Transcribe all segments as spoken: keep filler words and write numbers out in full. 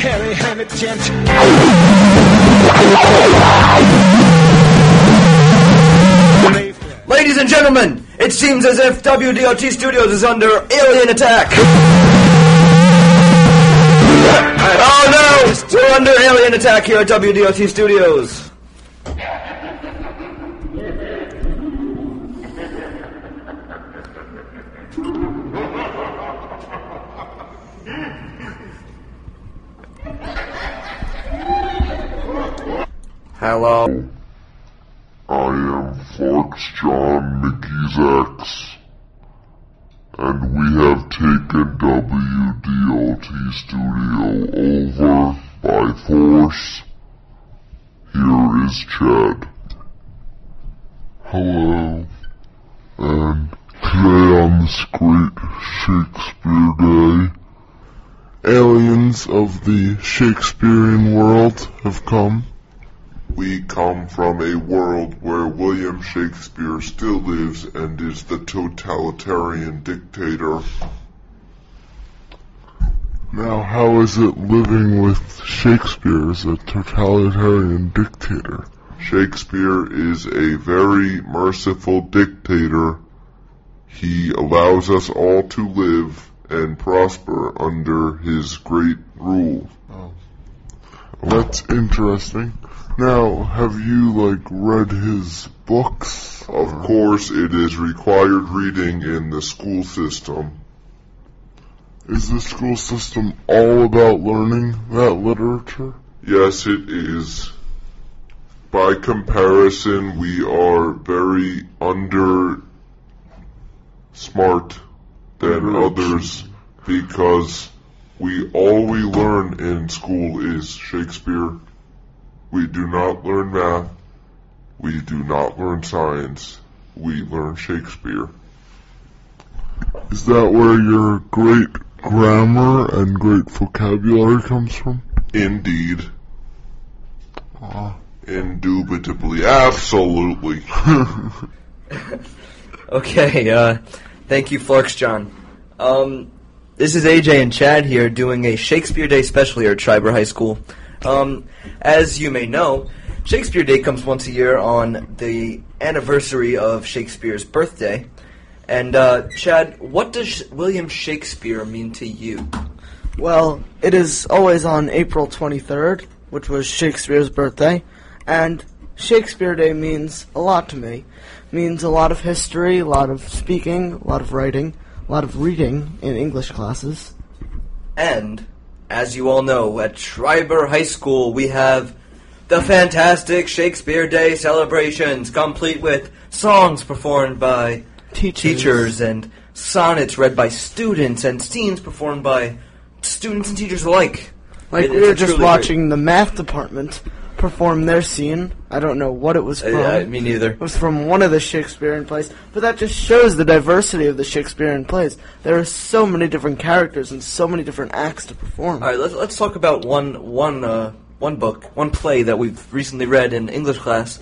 Harry Hammett gent. Ladies and gentlemen, it seems as if W D O T Studios is under alien attack. Oh no! We're under alien attack here at W D O T Studios. Hello. I am Flux John Mickey's X, and we have taken W D O T Studio over by force. Here is Chad. Hello. And today on this great Shakespeare Day, aliens of the Shakespearean world have come. We come from a world where William Shakespeare still lives and is the totalitarian dictator. Now, how is it living with Shakespeare as a totalitarian dictator? Shakespeare is a very merciful dictator. He allows us all to live and prosper under his great rule. Oh. That's interesting. Now, have you, like, read his books? Of course, it is required reading in the school system. Is the school system all about learning that literature? Yes, it is. By comparison, we are very under smart than others because we all we learn in school is Shakespeare. We do not learn math. We do not learn science. We learn Shakespeare. Is that where your great grammar and great vocabulary comes from? Indeed. Uh. Indubitably. Absolutely. Okay, uh, thank you, Flux John. Um, this is A J and Chad here doing a Shakespeare Day special here at Schreiber High School. Um, as you may know, Shakespeare Day comes once a year on the anniversary of Shakespeare's birthday. And, uh, Chad, what does William Shakespeare mean to you? Well, it is always on April twenty-third, which was Shakespeare's birthday, and Shakespeare Day means a lot to me. It means a lot of history, a lot of speaking, a lot of writing, a lot of reading in English classes. And as you all know, at Schreiber High School, we have the fantastic Shakespeare Day celebrations, complete with songs performed by teachers, teachers and sonnets read by students, and scenes performed by students and teachers alike. Like it, we were just watching great. the math department perform their scene. I don't know what it was from. Uh, me neither. It was from one of the Shakespearean plays, but that just shows the diversity of the Shakespearean plays. There are so many different characters and so many different acts to perform. All right, let's let's talk about one one uh, one book, one play that we've recently read in English class.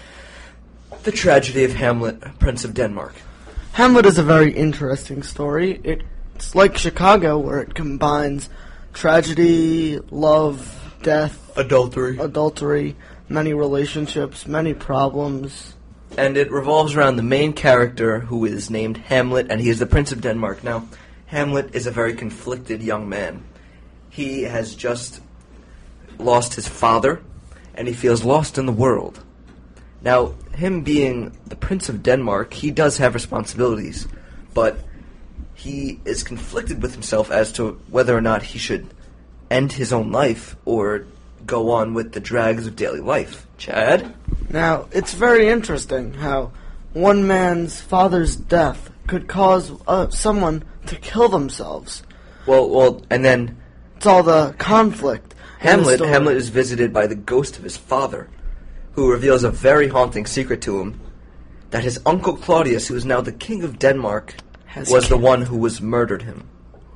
The Tragedy of Hamlet, Prince of Denmark. Hamlet is a very interesting story. It's like Chicago, where it combines tragedy, love, death, adultery, adultery, many relationships, many problems. And it revolves around the main character, who is named Hamlet, and he is the Prince of Denmark. Now, Hamlet is a very conflicted young man. He has just lost his father, and he feels lost in the world. Now, him being the Prince of Denmark, he does have responsibilities, but he is conflicted with himself as to whether or not he should end his own life or go on with the drags of daily life. Chad? Now, it's very interesting how one man's father's death could cause uh, someone to kill themselves. Well, well, and then it's all the conflict. Hamlet, Hamlet is visited by the ghost of his father, who reveals a very haunting secret to him, that his uncle Claudius, who is now the king of Denmark, Has was the one who was murdered him.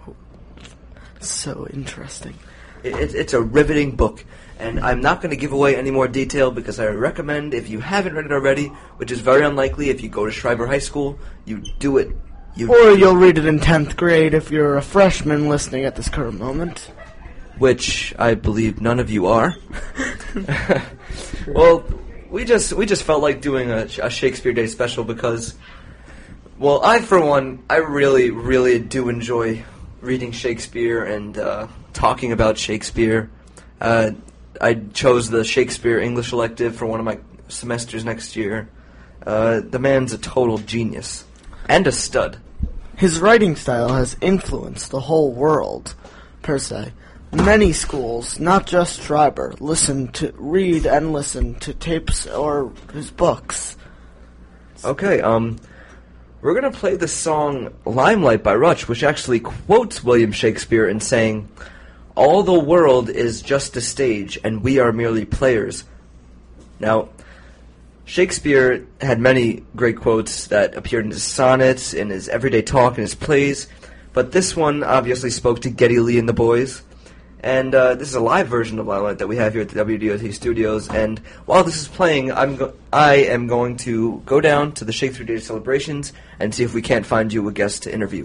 So interesting. It, it, it's a riveting book, and I'm not going to give away any more detail because I recommend, if you haven't read it already, which is very unlikely if you go to Schreiber High School, you do it. You or you'll read it in tenth grade if you're a freshman listening at this current moment. which I believe none of you are. Well, we just we just felt like doing a, a Shakespeare Day special because, well, I for one, I really really do enjoy reading Shakespeare and uh, talking about Shakespeare. Uh, I chose the Shakespeare English elective for one of my semesters next year. Uh, the man's a total genius and a stud. His writing style has influenced the whole world, per se. Many schools, not just Schreiber, listen to read and listen to tapes or his books. Okay, um, we're gonna play the song "Limelight" by Rush, which actually quotes William Shakespeare in saying, "All the world is just a stage, and we are merely players." Now, Shakespeare had many great quotes that appeared in his sonnets, in his everyday talk, in his plays, but this one obviously spoke to Geddy Lee and the boys. And uh, this is a live version of Limelight that we have here at the W D O T studios. And while this is playing, I'm go- I am going to go down to the Shakespeare Day celebrations and see if we can't find you a guest to interview.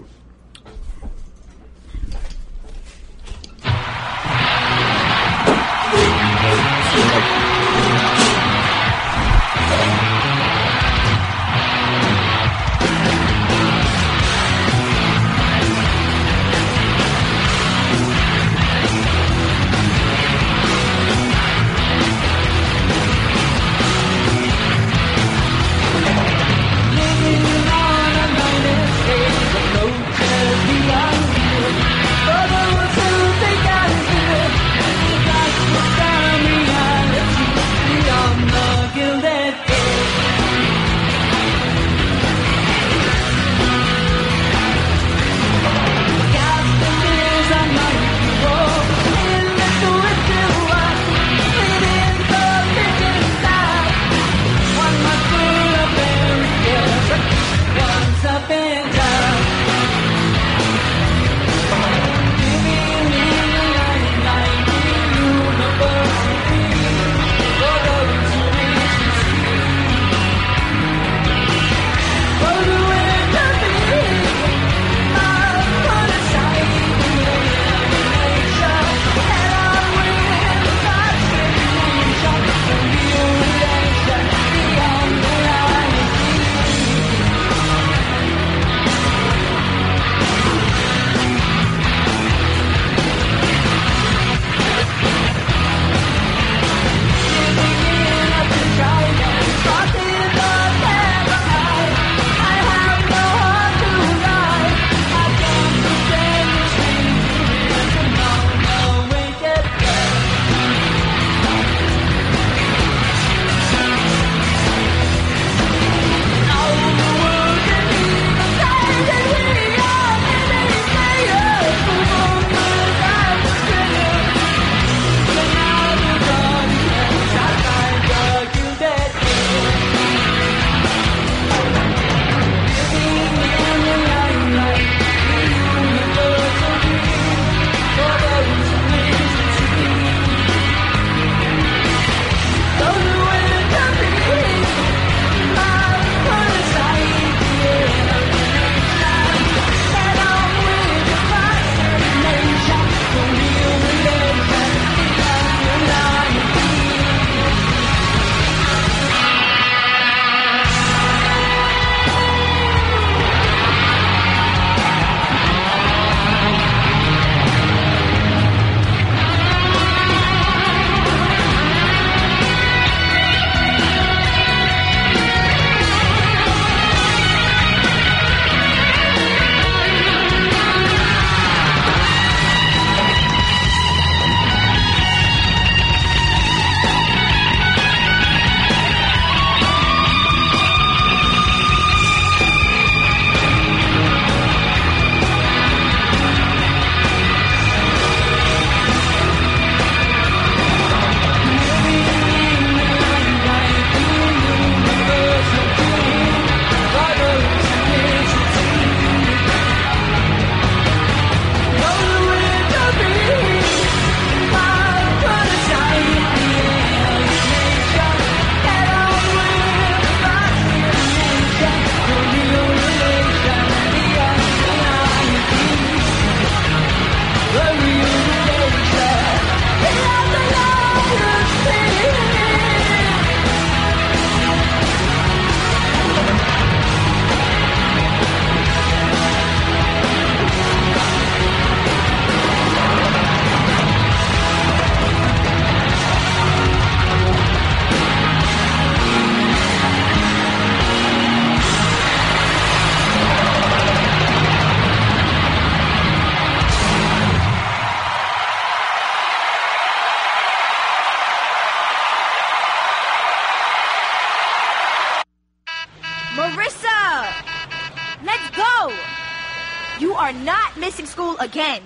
Marissa! Let's go! You are not missing school again.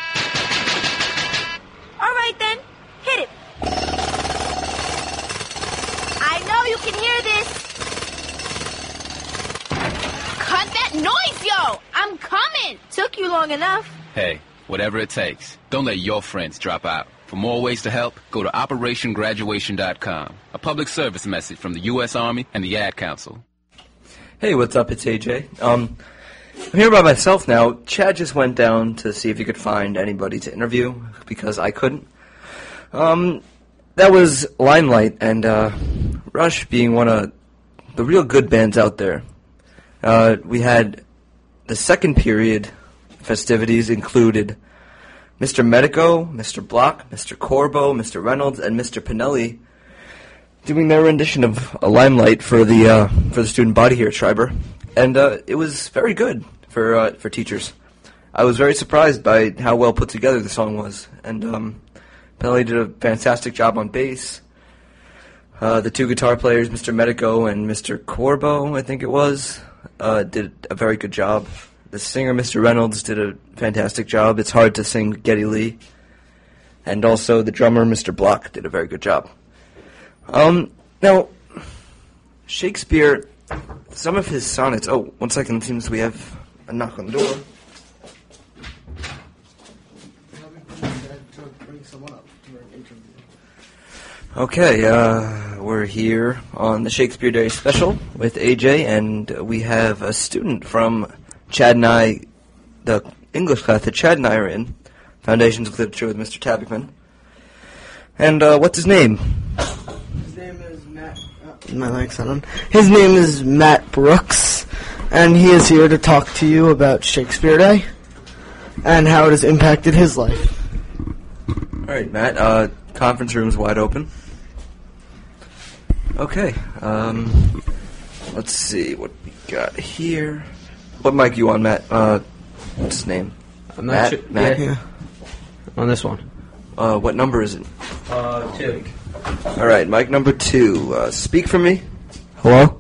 All right, then. Hit it. I know you can hear this. Cut that noise, yo! I'm coming! Took you long enough. Hey, whatever it takes. Don't let your friends drop out. For more ways to help, go to operation graduation dot com. A public service message from the U S Army and the Ad Council. Hey, what's up? It's A J. Um, I'm here by myself now. Chad just went down to see if he could find anybody to interview because I couldn't. Um, that was Limelight and uh, Rush being one of the real good bands out there. Uh, we had the second period festivities included Mister Medico, Mister Block, Mister Corbo, Mister Reynolds, and Mister Pinelli doing their rendition of a Limelight for the uh, for the student body here at Schreiber, and uh, it was very good for uh, for teachers. I was very surprised by how well put together the song was, and um, Pinelli did a fantastic job on bass. Uh, the two guitar players, Mister Medico and Mister Corbo, I think it was, uh, did a very good job. The singer, Mister Reynolds, did a fantastic job. It's hard to sing Geddy Lee. And also the drummer, Mister Block, did a very good job. Um, now, Shakespeare, some of his sonnets... Oh, one second, it seems we have a knock on the door. Okay, uh, we're here on the Shakespeare Day special with A J, and we have a student from Chad and I, the English class that Chad and I are in, Foundations of Literature with Mister Tabachman. And, uh, what's his name? His name is Matt... Uh, my mic's on him. His name is Matt Brooks, and he is here to talk to you about Shakespeare Day and how it has impacted his life. All right, Matt, uh, conference room's wide open. Okay, um, let's see what we got here. What mic you on, Matt? Uh, what's his name? I'm not Matt? sure. Matt? Yeah. On this one. Uh, what number is it? Uh, two. All right, mic number two. Uh, speak for me. Hello?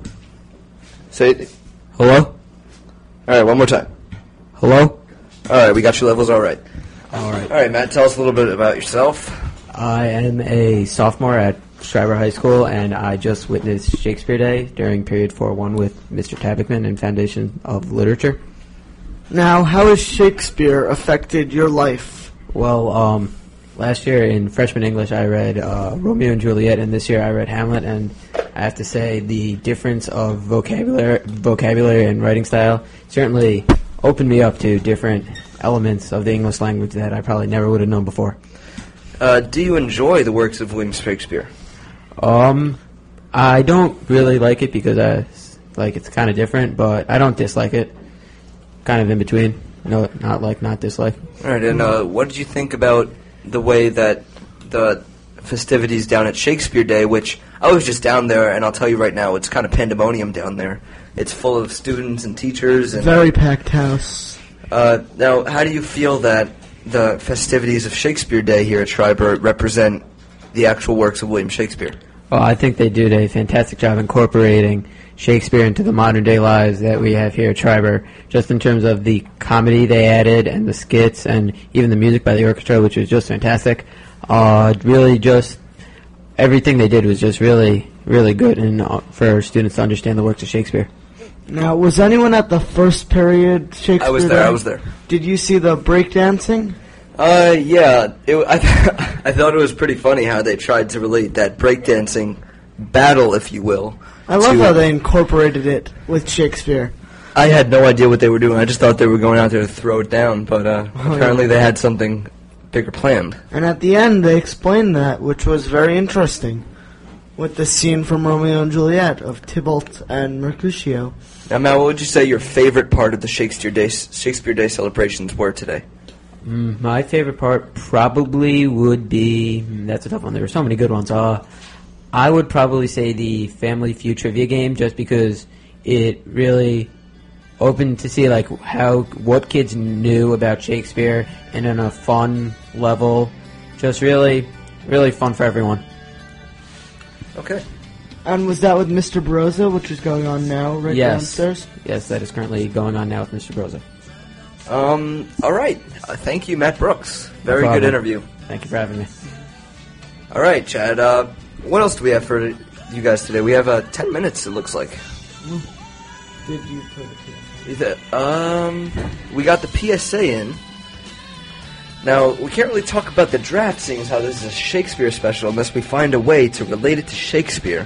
Say it. Hello? All right, one more time. Hello? All right, we got your levels all right. All right. All right, Matt, tell us a little bit about yourself. I am a sophomore at Schreiber High School, and I just witnessed Shakespeare Day during period four one with Mister Tabachman and Foundation of Literature. Now, how has Shakespeare affected your life? Well, um, last year in freshman English I read uh, Romeo and Juliet, and this year I read Hamlet, and I have to say the difference of vocabulary, vocabulary and writing style certainly opened me up to different elements of the English language that I probably never would have known before. Uh, do you enjoy the works of William Shakespeare? Um, I don't really like it because I like it's kind of different, but I don't dislike it. Kind of in between. No, not like, not dislike. All right, and uh, what did you think about the way that the festivities down at Shakespeare Day, which I was just down there, and I'll tell you right now, it's kind of pandemonium down there. It's full of students and teachers. And Very packed house. Uh, now, how do you feel that the festivities of Shakespeare Day here at Schreiber represent the actual works of William Shakespeare? Well, I think they did a fantastic job incorporating Shakespeare into the modern day lives that we have here at Schreiber, just in terms of the comedy they added and the skits and even the music by the orchestra, which was just fantastic. Uh, really just everything they did was just really, really good and uh, for students to understand the works of Shakespeare. Now, was anyone at the first period Shakespeare I was there, Day? I was there. Did you see the breakdancing? Uh, yeah. It, I, th- I thought it was pretty funny how they tried to relate that breakdancing battle, if you will. I love to, how they incorporated it with Shakespeare. I had no idea what they were doing. I just thought they were going out there to throw it down, but uh, Oh, apparently yeah. they had something bigger planned. And at the end, they explained that, which was very interesting, with the scene from Romeo and Juliet of Tybalt and Mercutio. Now, Matt, what would you say your favorite part of the Shakespeare Day Shakespeare Day celebrations were today? Mm, my favorite part probably would be, mm, that's a tough one, there were so many good ones. Uh, I would probably say the Family Feud trivia game, just because it really opened to see like how what kids knew about Shakespeare and on a fun level. Just really, really fun for everyone. Okay. And was that with Mister Broza, which is going on now, right Yes. downstairs? Yes, that is currently going on now with Mister Broza. Um, all right. Uh, thank you, Matt Brooks. Very No good problem. interview. Thank you for having me. All right, Chad. Uh, what else do we have for you guys today? We have uh, ten minutes, it looks like. Did you put it here? Either- Um, we got the P S A in. Now, we can't really talk about the draft, seeing as how this is a Shakespeare special, unless we find a way to relate it to Shakespeare.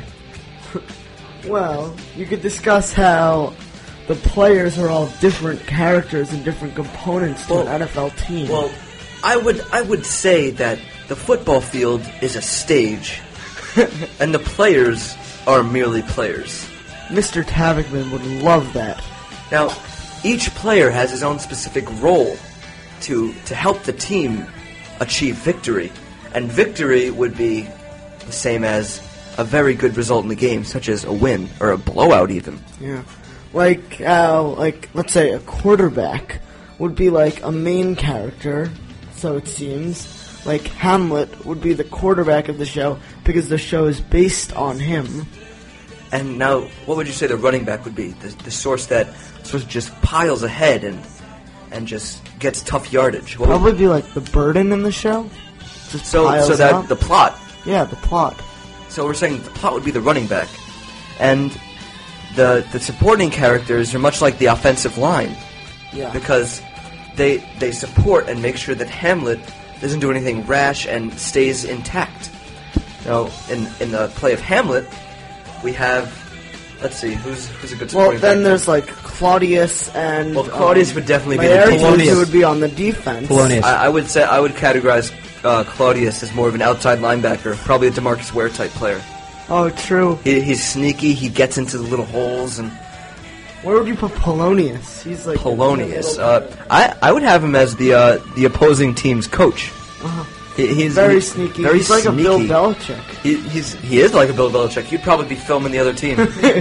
Well, you could discuss how the players are all different characters and different components to Well- an N F L team. Well, I would I would say that the football field is a stage, and the players are merely players. Mister Tavigman would love that. Now, each player has his own specific role to to help the team achieve victory, and victory would be the same as a very good result in the game, such as a win or a blowout, even. Yeah. Like, uh, like, let's say a quarterback would be like a main character, so it seems. Like, Hamlet would be the quarterback of the show because the show is based on him. And now, what would you say the running back would be? The, the source that sort of just piles ahead and and just gets tough yardage. What would- Probably be like the burden in the show. Just so piles so that up. the plot. Yeah, the plot. So we're saying the plot would be the running back, and the the supporting characters are much like the offensive line. Yeah. Because they they support and make sure that Hamlet doesn't do anything rash and stays intact. Now, in in the play of Hamlet, we have, let's see, who's who's a good Well, supporting then character? there's like Claudius and Well, Claudius um, would definitely be the Laertes, Polonius. who would be on the defense. Polonius. I, I would say I would categorize uh, Claudius as more of an outside linebacker, probably a DeMarcus Ware type player. Oh, true. He, he's sneaky. He gets into the little holes and. Where would you put Polonius? He's like Polonius. a Uh, little- I I would have him as the uh, the opposing team's coach. Uh-huh. He, he's very he- sneaky. Very He's like sneaky. a Bill Belichick. He, he's he is like a Bill Belichick. He'd probably be filming the other team.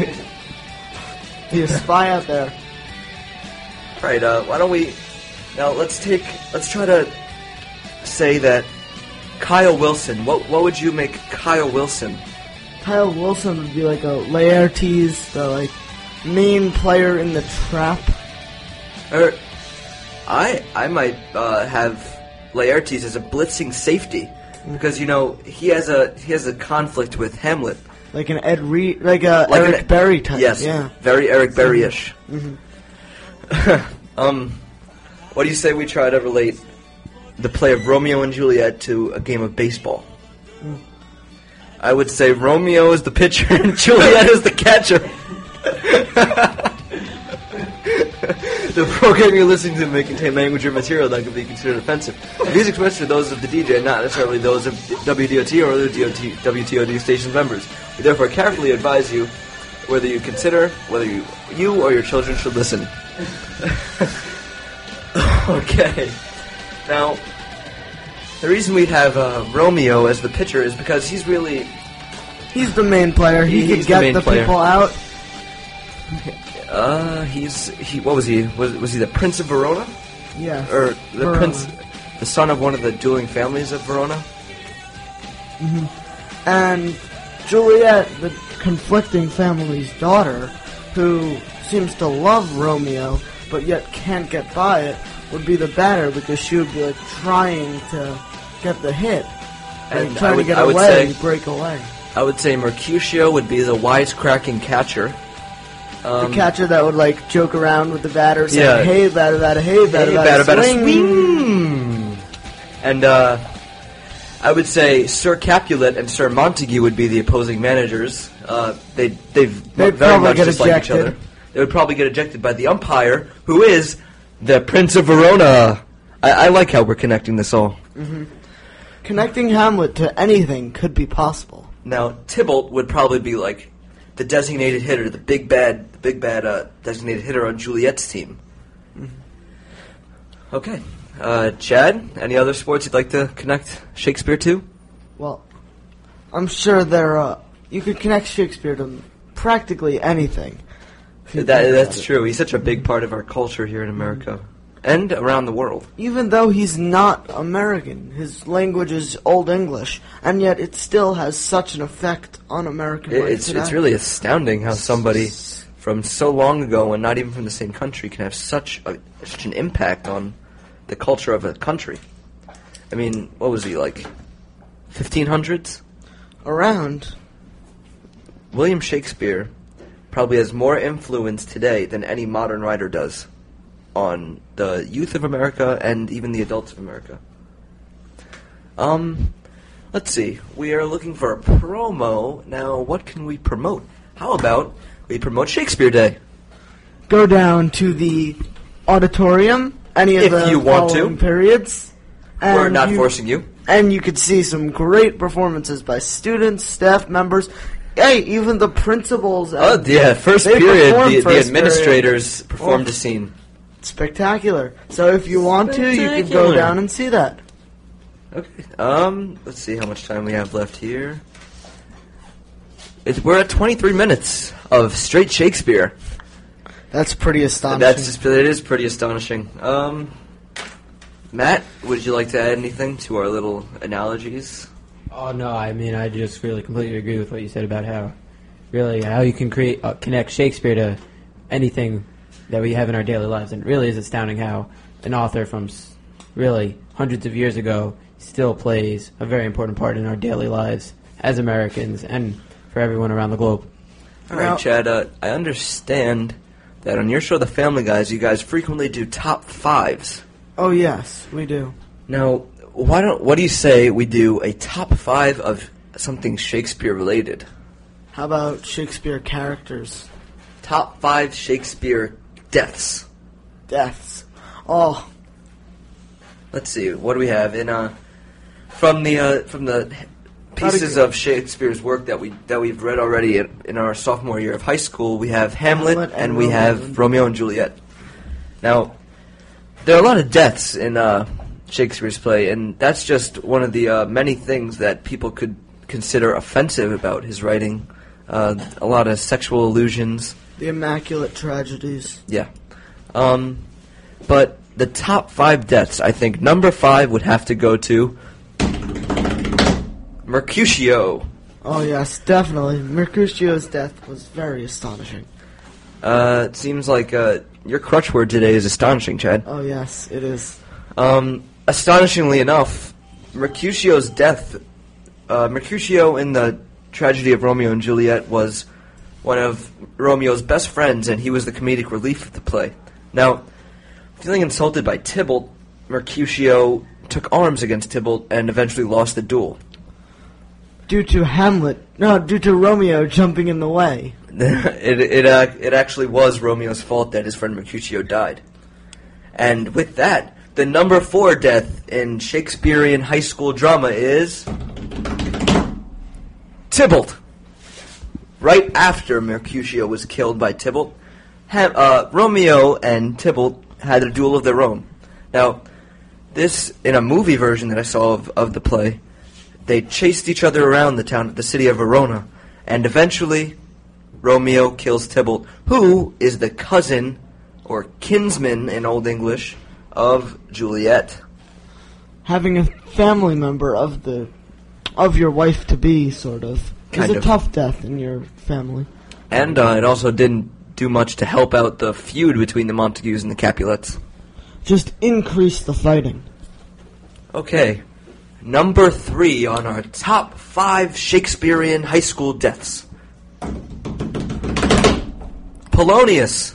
He's a spy out there. Right. Uh, why don't we now? Let's take. Let's try to say that Kyle Wilson. What what would you make Kyle Wilson? Kyle Wilson would be like a Laertes, the like main player in the trap. Or I I might uh, have Laertes as a blitzing safety because you know he has a he has a conflict with Hamlet. Like an Ed Reed, like a Like Eric an- Berry type. Yes, Yeah. very Eric Berry-ish. Mm-hmm. um, what do you say we try to relate the play of Romeo and Juliet to a game of baseball? Mm. I would say Romeo is the pitcher and Juliet is the catcher. The program you're listening to may contain language or material that could be considered offensive. The views expressed are those of the D J, not necessarily those of W D O T or other D O T, W T O D station members. We therefore carefully advise you whether you consider whether you, you or your children should listen. Okay. Now, the reason we'd have uh, Romeo as the pitcher is because he's really... He's the main player. He, He- could he's the get main the, player. people out. Uh, he's... he. What was he? Was, was he the Prince of Verona? Yeah. Or the Verona. prince... The son of one of the dueling families of Verona? And Juliet, the conflicting family's daughter, who seems to love Romeo, but yet can't get by it, would be the batter because she would be like trying to get the hit. Like And trying I would- to get I would away, say- break away. I would say Mercutio would be the wisecracking catcher. Um, The catcher that would like joke around with the batter, saying, Yeah. "Hey, batter, batter, hey, batter, Hey, batter, batter, batter, swing." swing. And uh, I would say Sir Capulet and Sir Montague would be the opposing managers. Uh, they they've They'd very probably much get dislike each ejected. other. They would probably get ejected by the umpire, who is the Prince of Verona. I, I like how we're connecting this all. Connecting Hamlet to anything could be possible. Now Tybalt would probably be like the designated hitter, the big bad, the big bad uh, designated hitter on Juliet's team. Okay, uh, Chad, any other sports you'd like to connect Shakespeare to? Well, I'm sure there. Uh, you could connect Shakespeare to practically anything. if you That, think that's about it. true. He's such a big part of our culture here in America. and around the world. Even though he's not American, his language is Old English, and yet it still has such an effect on American It, life it's today. it's really astounding how somebody from so long ago and not even from the same country can have such a, such an impact on the culture of a country. I mean, what was he, like fifteen hundreds? Around. William Shakespeare probably has more influence today than any modern writer does on the youth of America and even the adults of America. Um, let's see. We are looking for a promo. Now, what can we promote? How about we promote Shakespeare Day? Go down to the auditorium, any of If the you want to. following periods. We're and not you- forcing you. And you could see some great performances by students, staff members, hey, even the principals. Oh, and yeah, first they period, performed the, the first administrators period. performed Oh, a scene. Spectacular. So if you want to, you can go Spectacular. down and see that. Okay. Um, let's see how much time we have left here. It's, we're at twenty-three minutes of straight Shakespeare. That's pretty astonishing. That's just, it is pretty astonishing. Um, Matt, would you like to add anything to our little analogies? Oh no, I mean I just really completely agree with what you said about how, really how you can create uh, connect Shakespeare to anything that we have in our daily lives, and it really is astounding how an author from s- really hundreds of years ago still plays a very important part in our daily lives as Americans and for everyone around the globe. All Now- right, Chad. Uh, I understand that on your show, The Family Guys, you guys frequently do top fives. Oh yes, we do. Now, why don't? What do you say we do a top five of something Shakespeare related? How about Shakespeare characters, Top five Shakespeare deaths. deaths? Oh, Let's see. What do we have in uh from the uh, from the pieces of Shakespeare's work that we that we've read already in, in our sophomore year of high school? We have Hamlet, Hamlet and and we Romeo have and- Romeo and Juliet. Now, there are a lot of deaths in uh, Shakespeare's play, and that's just one of the uh, many things that people could consider offensive about his writing. Uh, a lot of sexual allusions. the Immaculate Tragedies. Yeah. Um, but the top five deaths, I think number five would have to go to Mercutio. Oh yes, definitely. Mercutio's death was very astonishing. Uh, it seems like uh, your crutch word today is astonishing, Chad. Oh yes, it is. Um, astonishingly enough, Mercutio's death, uh, Mercutio in the tragedy of Romeo and Juliet was one of Romeo's best friends, and he was the comedic relief of the play. Now, feeling insulted by Tybalt, Mercutio took arms against Tybalt and eventually lost the duel. Due to Hamlet, no, due to Romeo jumping in the way. it it uh, it actually was Romeo's fault that his friend Mercutio died. And with that, the number four death in Shakespearean high school drama is Tybalt. Right after Mercutio was killed by Tybalt, Ham- uh, Romeo and Tybalt had a duel of their own. Now, this in a movie version that I saw of, of the play, they chased each other around the town, the city of Verona, and eventually Romeo kills Tybalt, who is the cousin or kinsman in Old English of Juliet. Having a family member of the of your wife to be, sort of, Kind is a of. tough death in your family. And uh, it also didn't do much to help out the feud between the Montagues and the Capulets. Just increase the fighting. Okay, number three on our top five Shakespearean high school deaths. Polonius.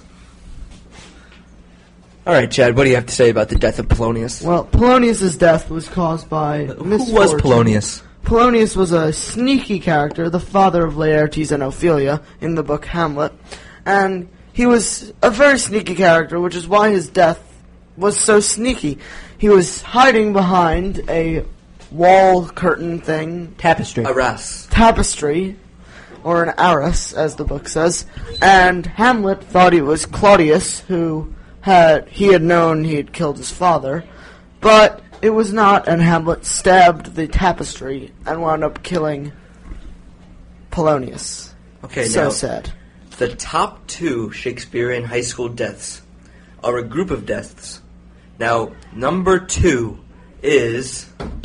All right, Chad, what do you have to say about the death of Polonius? Well, Polonius's death was caused by Who misfortune. was Polonius? Polonius was a sneaky character, the father of Laertes and Ophelia in the book Hamlet, and he was a very sneaky character, which is why his death was so sneaky. He was hiding behind a wall curtain thing, Tapestry. Arras. tapestry, or an arras, as the book says, and Hamlet thought it was Claudius, who had he had known he had killed his father, but it was not, and Hamlet stabbed the tapestry and wound up killing Polonius. Okay, So now sad. the top two Shakespearean high school deaths are a group of deaths Now, number two is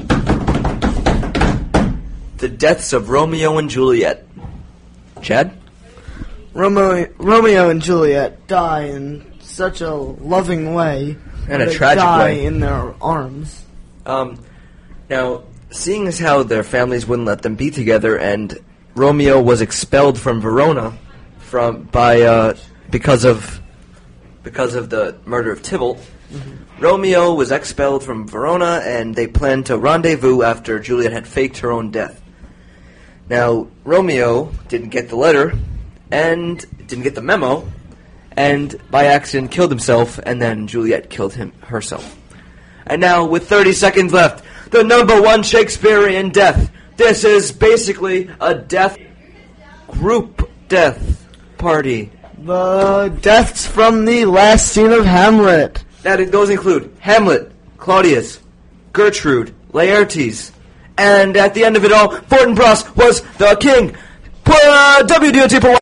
the deaths of Romeo and Juliet. Chad? Romeo, Romeo and Juliet die in such a loving way. And a they tragic die way. in their arms. Um, now, seeing as how their families wouldn't let them be together, and Romeo was expelled from Verona from by uh, because of because of the murder of Tybalt, mm-hmm. Romeo was expelled from Verona, and they planned to rendezvous after Juliet had faked her own death. Now, Romeo didn't get the letter, and didn't get the memo, and by accident killed himself, and then Juliet killed him herself. And now, with thirty seconds left, the number one Shakespearean death. This is basically a death group death party. The deaths from the last scene of Hamlet. That those include Hamlet, Claudius, Gertrude, Laertes, and at the end of it all, Fortinbras was the king. Uh, W D O T